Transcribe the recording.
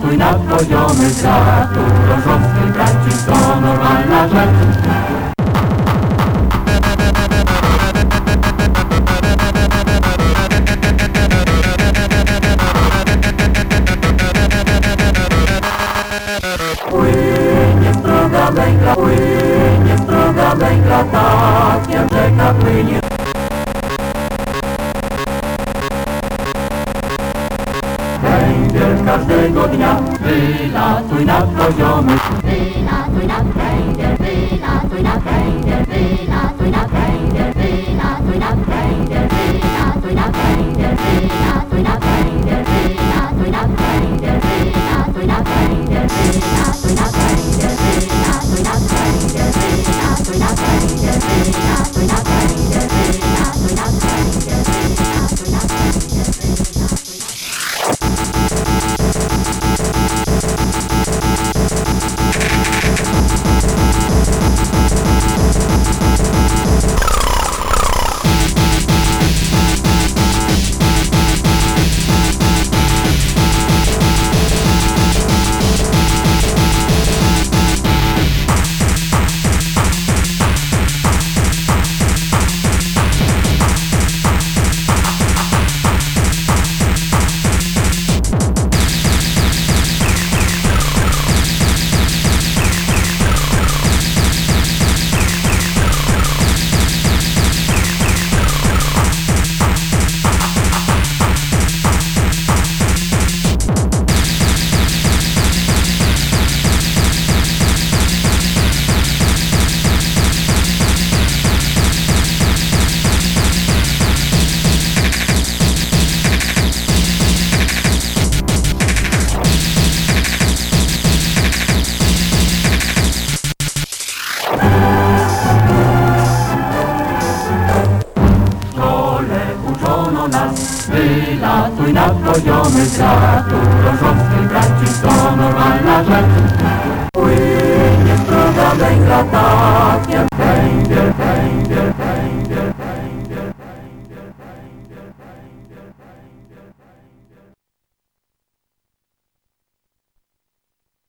Wylatuj na poziomy światu, rozrosły braci, to normalna rzecz. Płynie struga węgla, płynie struga węgla, tak jak rzeka płynie. Węgiel każdego dnia, wylatuj na poziomy. Wylatuj na węgiel, wylatuj na węgiel, wylatuj na węgiel, wylatuj na węgiel, wylatuj na węgiel, wylatuj na węgiel, wylatuj na węgiel, wylatuj na węgiel, wylatuj na węgiel, wylatuj na węgiel, wylatuj na węgiel, wylatuj na węgiel, wylatuj na węgiel, wylatuj na Wylatuj na poziomy światu, rozrosły braci, to normalna rzecz. Płynie struga węgla, tak jak